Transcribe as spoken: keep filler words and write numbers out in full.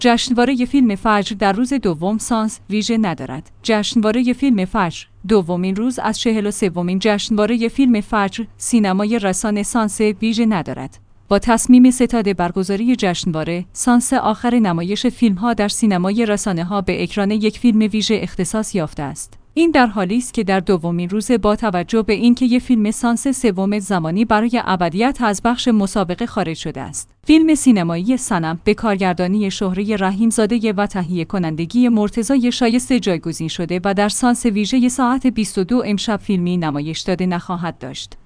جشنواره فیلم فجر در روز دوم سانس ویژه ندارد. جشنواره فیلم فجر دومین روز از چهل و سومین جشنواره فیلم فجر سینمای رسانه سانس ویژه ندارد. با تصمیم ستاد برگزاری جشنواره، سانس آخر نمایش فیلم‌ها در سینمای رسانه‌ها به اکران یک فیلم ویژه اختصاص یافته است. این در حالی است که در دومین روز با توجه به اینکه یک فیلم سانس سوم زمانی برای ابدیت از بخش مسابقه خارج شده است. فیلم سینمایی صنم به کارگردانی شهره رحیم‌زاده و تهیه کنندگی مرتضی شایسته جایگزین شده و در سانس ویژه ساعت بیست و دو امشب فیلمی نمایش داده نخواهد داشت.